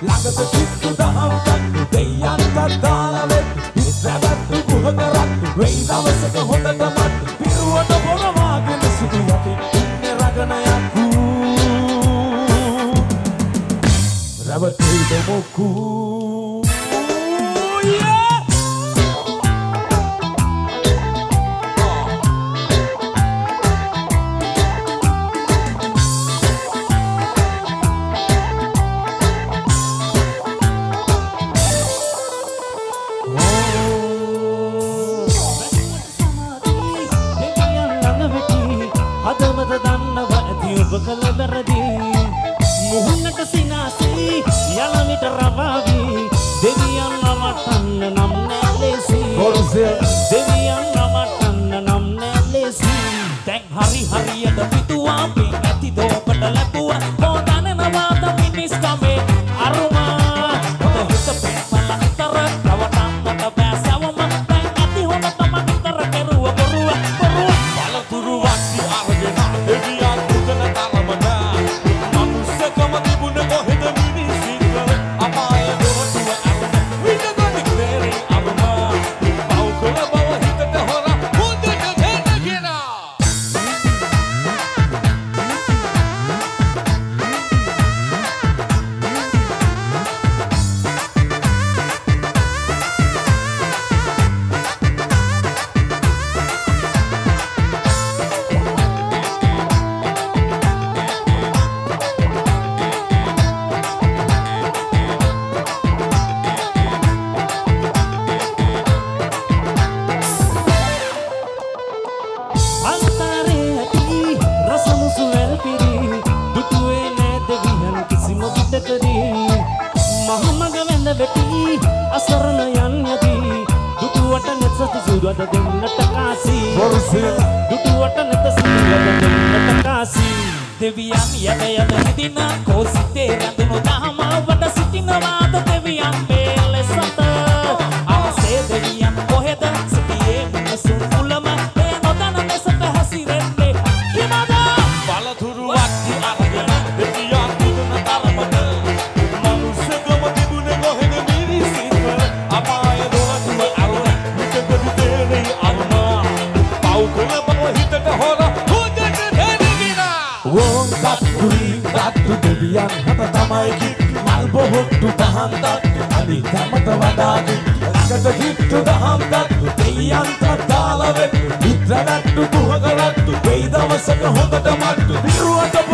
ළඟට කිට්ටු දහම් තට්ටු දෙයයන්ට දාලා වෙත් ඉස්සරට්ටු කුහකරක් වෙයි දවසක හොඳට මට්ටු පිරුවට පොරවාගෙන සිටි යටි ඉන්නේ රගනයක් රැවටෙයිද මොකෝ හදවත දන්නව ඇති ඔබ කළ වැරදි මුහුණට සිනාසී යන විට රවාවි දෙවියන් නමටන්න නම් නෑ ලේසි දෙවියන් නමටන්න නම් නෑ ලේසි දැන් හරි හරියට පිටුවා පින් ඇති දෝපට ලැබුවා හොදනනවාද මිනිස් කමේ අරුමා හොද හිත පෙන්නලා විතර රවටන්නට බෑසවම දැන් ඇති හොන තම විතර කෙරුව බොරුව බලතුරු වක්ති අරගෙන දෙවියන් පුතන තරමනා මනුස්සකම තිබුණ කොහෙද මිනිසින්ද අපාය දොරටුව අරුම විඳගොඩි ක්ලේරි අරුමා පවුකල බව හිතට හොරා හොඳට දැනගෙන දෙවියන් යද යද හිදින කෝසිතේ රැඳුණු දහම වඩ සිටිනවාද දෙවියන් බේලෙසත අවසේ දෙවියන් කොහෙද සිටියේ මිනිසුන් මුලම ඒ නොදන ලෙසට හැසිරෙන්නේ කිමද බලතුරු වක්ති අරගෙන දෙවියන් පුදුන තරමට මනුස්සකම තිබුණේ කොහෙද මිනිසින්ද අපාය දොරටුව අරුණ විකගොඩි තේරෙයි අරුණා පවුකල බව හිතට හොරා තත්තු දෙවියන් හත තමයි කිට්ටු මල් බොහොට්ටු දහම් තට්ටු අනිත් හැමත වඩා ළඟට කිට්ටු දහම් තට්ටු දෙයයන්ට දාලා වෙත් ඉද්දරට්ටු කුහකරට්ටු වෙයි දවසක හොඳට මට්ටු පිරුවට